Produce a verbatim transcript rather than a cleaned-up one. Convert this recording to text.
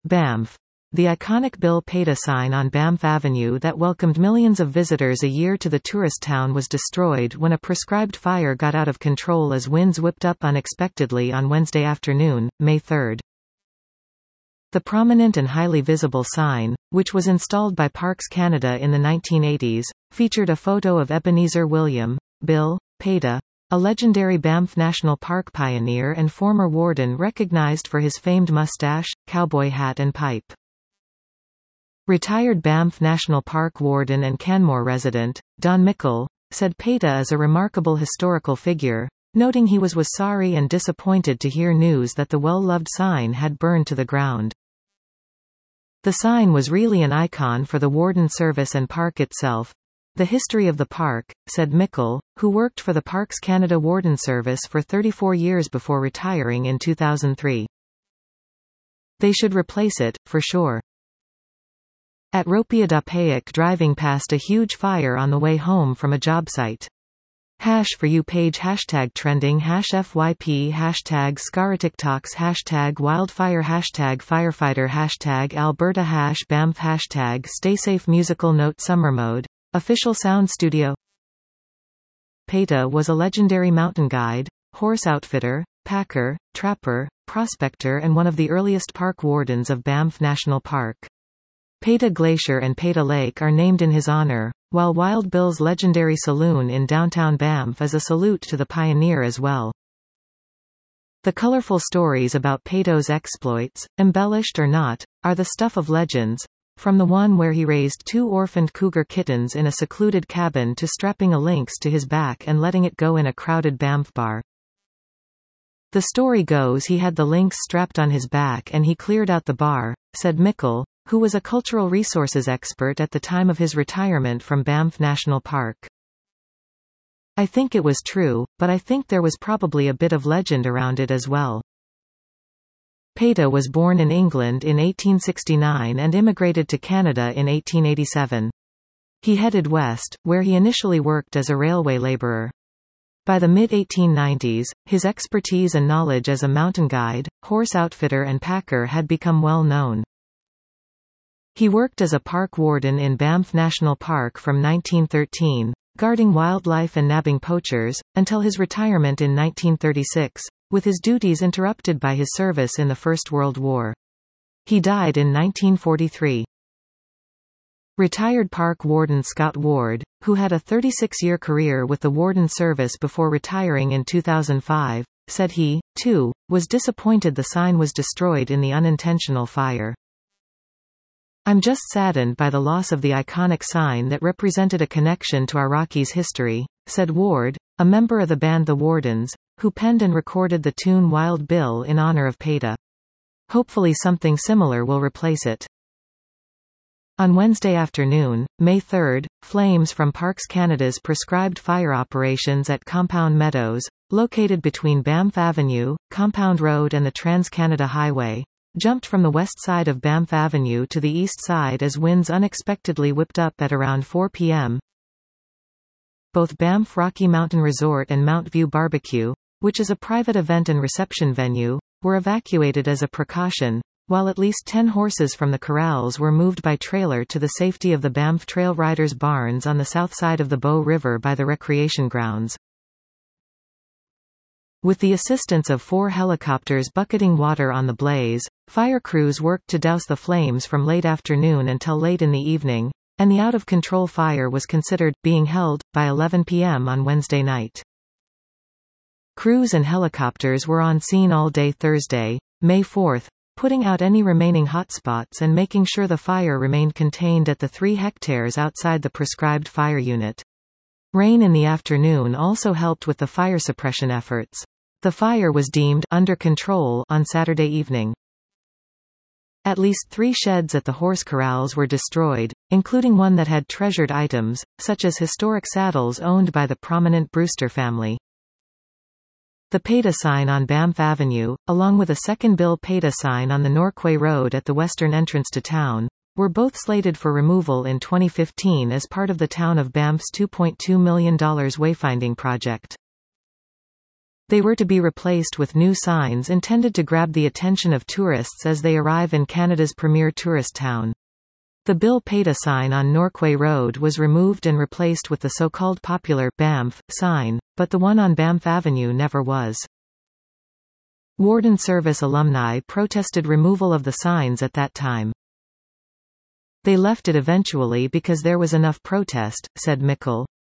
Banff. The iconic Bill Peta sign on Banff Avenue that welcomed millions of visitors a year to the tourist town was destroyed when a prescribed fire got out of control as winds whipped up unexpectedly on Wednesday afternoon, May third. The prominent and highly visible sign, which was installed by Parks Canada in the nineteen eighties, featured a photo of Ebenezer William, Bill, Peta, a legendary Banff National Park pioneer and former warden recognized for his famed mustache, cowboy hat and pipe. Retired Banff National Park warden and Canmore resident, Don Mickle, said Peta is a remarkable historical figure, noting he was was sorry and disappointed to hear news that the well-loved sign had burned to the ground. The sign was really an icon for the warden service and park itself. The history of the park, said Mickle, who worked for the Parks Canada Warden Service for thirty-four years before retiring in two thousand three. They should replace it, for sure. At Ropia da Payak driving past a huge fire on the way home from a job site. Hash for you page hashtag trending hash F Y P hashtag ScaraTikToks hashtag wildfire hashtag firefighter hashtag Alberta hash Banff hashtag stay safe musical note summer mode. Official sound studio. Peta was a legendary mountain guide, horse outfitter, packer, trapper, prospector and one of the earliest park wardens of Banff National Park. Peta Glacier and Peta Lake are named in his honor, while Wild Bill's legendary saloon in downtown Banff is a salute to the pioneer as well. The colorful stories about Peta's exploits, embellished or not, are the stuff of legends, from the one where he raised two orphaned cougar kittens in a secluded cabin to strapping a lynx to his back and letting it go in a crowded Banff bar. The story goes he had the lynx strapped on his back and he cleared out the bar, said Mickle, who was a cultural resources expert at the time of his retirement from Banff National Park. I think it was true, but I think there was probably a bit of legend around it as well. Peta was born in England in eighteen sixty-nine and immigrated to Canada in eighteen eighty-seven. He headed west, where he initially worked as a railway labourer. By the mid eighteen nineties, his expertise and knowledge as a mountain guide, horse outfitter and packer had become well known. He worked as a park warden in Banff National Park from nineteen thirteen, guarding wildlife and nabbing poachers, until his retirement in nineteen thirty-six, with his duties interrupted by his service in the First World War. He died in nineteen forty-three. Retired park warden Scott Ward, who had a thirty-six-year career with the Warden Service before retiring in two thousand five, said he, too, was disappointed the sign was destroyed in the unintentional fire. I'm just saddened by the loss of the iconic sign that represented a connection to our Rockies history, said Ward, a member of the band The Wardens, who penned and recorded the tune Wild Bill in honor of Peta. Hopefully something similar will replace it. On Wednesday afternoon, May third, flames from Parks Canada's prescribed fire operations at Compound Meadows, located between Banff Avenue, Compound Road and the Trans-Canada Highway, jumped from the west side of Banff Avenue to the east side as winds unexpectedly whipped up at around four p m Both Banff Rocky Mountain Resort and Mount View Barbecue, which is a private event and reception venue, were evacuated as a precaution, while at least ten horses from the corrals were moved by trailer to the safety of the Banff Trail Riders barns on the south side of the Bow River by the recreation grounds. With the assistance of four helicopters bucketing water on the blaze, fire crews worked to douse the flames from late afternoon until late in the evening, and the out-of-control fire was considered being held by eleven p m on Wednesday night. Crews and helicopters were on scene all day Thursday, May fourth, putting out any remaining hotspots and making sure the fire remained contained at the three hectares outside the prescribed fire unit. Rain in the afternoon also helped with the fire suppression efforts. The fire was deemed under control on Saturday evening. At least three sheds at the horse corrals were destroyed, including one that had treasured items, such as historic saddles owned by the prominent Brewster family. The Peta sign on Banff Avenue, along with a second Bill Peta sign on the Norquay Road at the western entrance to town, were both slated for removal in twenty fifteen as part of the town of Banff's two point two million dollar wayfinding project. They were to be replaced with new signs intended to grab the attention of tourists as they arrive in Canada's premier tourist town. The Bill Peta sign on Norquay Road was removed and replaced with the so-called popular Banff sign, but the one on Banff Avenue never was. Warden Service alumni protested removal of the signs at that time. They left it eventually because there was enough protest, said Mickle.